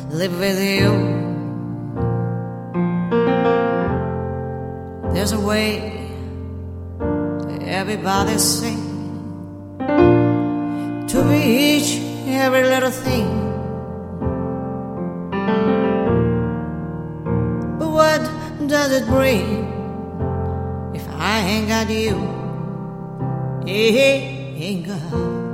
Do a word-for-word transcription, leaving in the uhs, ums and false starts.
live with you. There's a way everybody sing to be each every little thing. But what does it bring if I ain't got you? Ain't got